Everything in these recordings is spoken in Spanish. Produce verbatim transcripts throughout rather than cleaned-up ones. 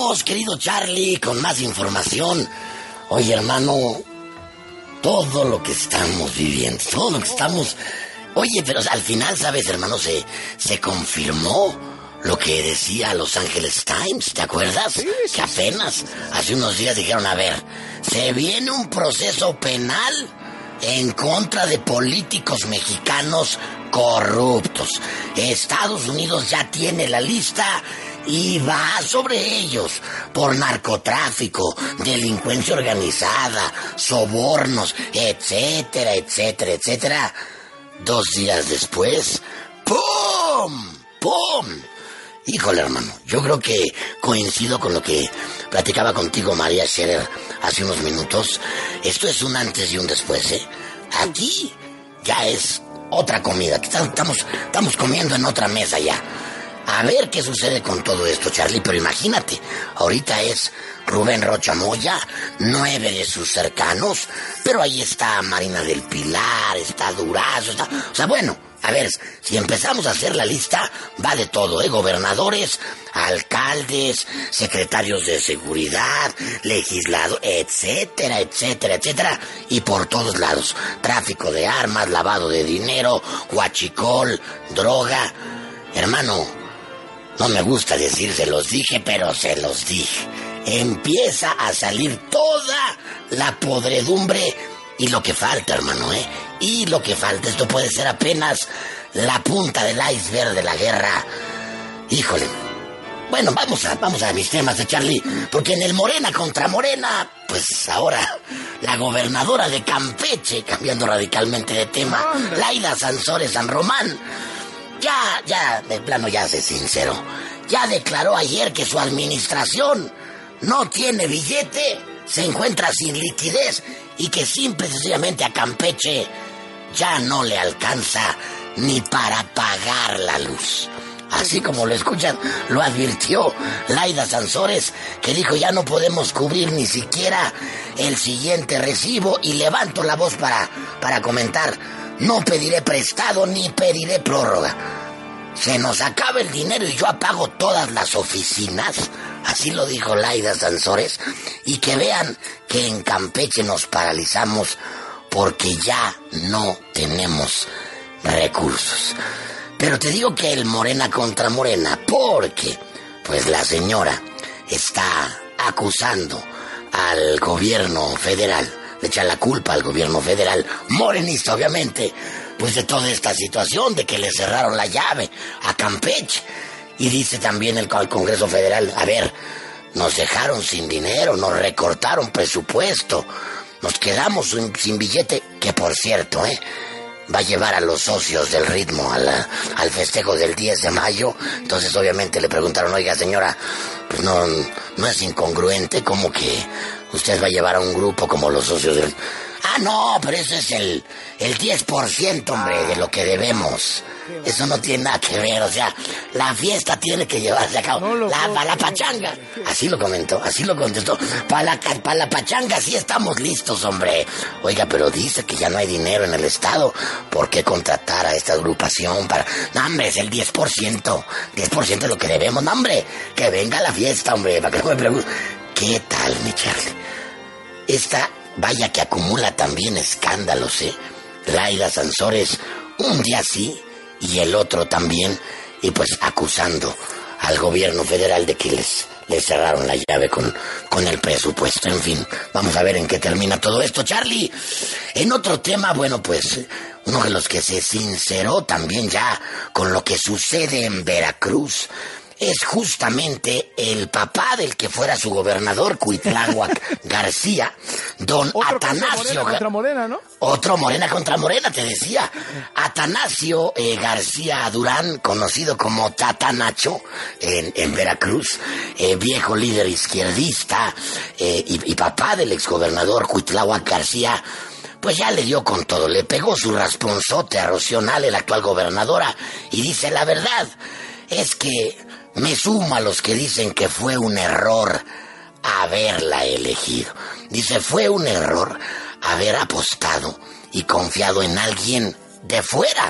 Regresamos, querido Charlie, con más información. Oye, hermano, todo lo que estamos viviendo, todo lo que estamos... Oye, pero al final, ¿sabes, hermano? Se, se confirmó lo que decía Los Angeles Times, ¿te acuerdas? Sí, sí, que apenas hace unos días dijeron, a ver, se viene un proceso penal en contra de políticos mexicanos corruptos. Estados Unidos ya tiene la lista y va sobre ellos por narcotráfico, delincuencia organizada, sobornos, etcétera, etcétera, etcétera. Dos días después, ¡pum! ¡Pum! Híjole, hermano, yo creo que coincido con lo que platicaba contigo María Scherer hace unos minutos. Esto es un antes y un después, ¿eh? Aquí ya es otra comida. Estamos, estamos comiendo en otra mesa ya. A ver qué sucede con todo esto, Charlie. Pero imagínate, ahorita es Rubén Rocha Moya, nueve de sus cercanos, pero ahí está Marina del Pilar, está Durazo, está... O sea, bueno, a ver, si empezamos a hacer la lista, va de todo, ¿eh? Gobernadores, alcaldes, secretarios de seguridad, legisladores, etcétera, etcétera, etcétera. Y por todos lados, tráfico de armas, lavado de dinero, huachicol, droga. Hermano, no me gusta decir se los dije, pero se los dije. Empieza a salir toda la podredumbre y lo que falta, hermano, ¿eh? Y lo que falta, esto puede ser apenas la punta del iceberg de la guerra. Híjole. Bueno, vamos a, vamos a mis temas de Charlie, porque en el Morena contra Morena, pues ahora la gobernadora de Campeche, cambiando radicalmente de tema, Laida Sansores San Román, ya, ya, de plano ya se sincero, ya declaró ayer que su administración no tiene billete, se encuentra sin liquidez y que simple y sencillamente a Campeche ya no le alcanza ni para pagar la luz. Así como lo escuchan, lo advirtió Laida Sansores, que dijo ya no podemos cubrir ni siquiera el siguiente recibo, y levanto la voz para, para comentar, no pediré prestado ni pediré prórroga. Se nos acaba el dinero y yo apago todas las oficinas. Así lo dijo Laida Sansores. Y que vean que en Campeche nos paralizamos porque ya no tenemos recursos. Pero te digo que el Morena contra Morena, porque pues la señora está acusando al gobierno federal, le echa la culpa al gobierno federal, morenista obviamente, pues de toda esta situación de que le cerraron la llave a Campeche. Y dice también el, el Congreso Federal, a ver, nos dejaron sin dinero, nos recortaron presupuesto, nos quedamos sin, sin billete, que por cierto, eh, va a llevar a los socios del ritmo a la, al festejo del diez de mayo. Entonces obviamente le preguntaron, oiga señora, pues no, no es incongruente como que usted va a llevar a un grupo como los socios del... Ah, no, pero eso es el, el diez por ciento, hombre, de lo que debemos. Eso no tiene nada que ver, o sea, la fiesta tiene que llevarse a cabo. No la, para la pachanga. Así lo comentó, así lo contestó. Para la, para la pachanga sí estamos listos, hombre. Oiga, pero dice que ya no hay dinero en el Estado. ¿Por qué contratar a esta agrupación para...? No, hombre, es el diez por ciento. diez por ciento de lo que debemos, no, hombre. Que venga la fiesta, hombre, para que no me pregunte. ¿Qué tal, mi Charlie? Esta... Vaya que acumula también escándalos, ¿eh? Laida Sansores, un día sí y el otro también, y pues acusando al gobierno federal de que les, les cerraron la llave con, con el presupuesto. En fin, vamos a ver en qué termina todo esto, Charlie. En otro tema, bueno, pues uno de los que se sinceró también ya con lo que sucede en Veracruz es justamente el papá del que fuera su gobernador, Cuitláhuac García, don Otro Atanasio... Morena contra Morena, ¿no? Otro Morena contra Morena, te decía. Atanasio eh, García Durán, conocido como Tata Nacho en, en Veracruz, eh, viejo líder izquierdista eh, y, y papá del exgobernador Cuitláhuac García, pues ya le dio con todo, le pegó su rasponzote a Rocío Nale, la actual gobernadora, y dice, la verdad es que me sumo a los que dicen que fue un error haberla elegido. Dice, fue un error haber apostado y confiado en alguien de fuera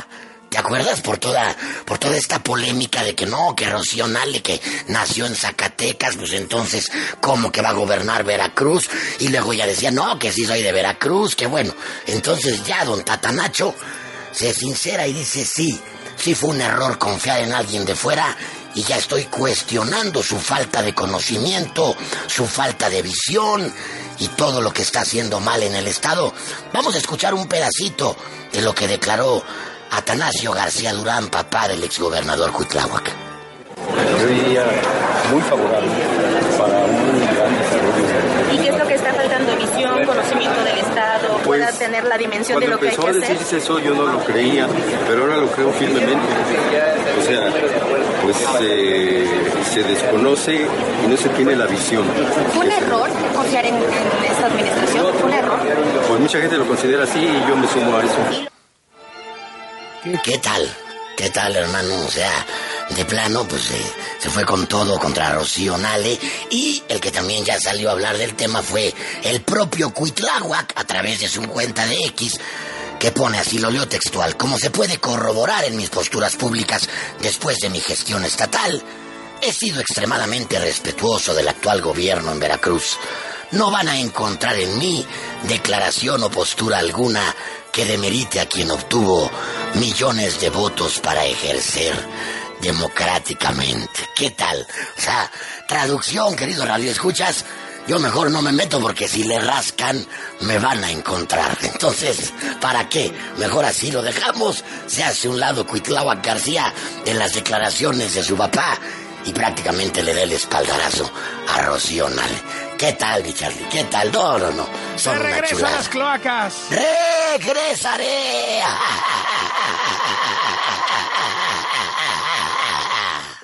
¿Te acuerdas? Por toda, por toda esta polémica de que no, que Rocío Nale, que nació en Zacatecas, pues entonces, ¿cómo que va a gobernar Veracruz? Y luego ya decía, no, que sí soy de Veracruz, que bueno. Entonces ya don Tatanacho se sincera y dice, sí, sí fue un error confiar en alguien de fuera y ya estoy cuestionando su falta de conocimiento, su falta de visión y todo lo que está haciendo mal en el Estado. Vamos a escuchar un pedacito de lo que declaró Atanasio García Durán, papá del exgobernador Cuitláhuac. Yo diría muy favorable para un gran desarrollo. ¿Y qué es lo que está faltando? ¿Visión, conocimiento del Estado? Pues, ¿Pueda tener la dimensión de lo que hay que hacer? Cuando empezó a decirse eso yo no lo creía, pero ahora lo creo firmemente. O sea, pues eh, se desconoce y no se tiene la visión. ¿Fue un error confiar en, en esta administración? ¿Fue un error? Pues mucha gente lo considera así y yo me sumo a eso. ¿Qué tal? ¿Qué tal, hermano? O sea, de plano, pues eh, se fue con todo contra Rocío Nale. Y el que también ya salió a hablar del tema fue el propio Cuitláhuac a través de su cuenta de X, que pone así, lo leo textual: como se puede corroborar en mis posturas públicas después de mi gestión estatal, he sido extremadamente respetuoso del actual gobierno en Veracruz. No van a encontrar en mí declaración o postura alguna que demerite a quien obtuvo millones de votos para ejercer democráticamente. ¿Qué tal? O sea, traducción, querido radio escuchas, yo mejor no me meto porque si le rascan me van a encontrar. Entonces, ¿para qué? Mejor así lo dejamos. Se hace un lado Cuitláhuac García en las declaraciones de su papá y prácticamente le da el espaldarazo a Rocío Nale. ¿Qué tal, mi Charlie? ¿Qué tal? No, no, no. Son ¡Se una regresa chulada. a las cloacas! ¡Regresaré!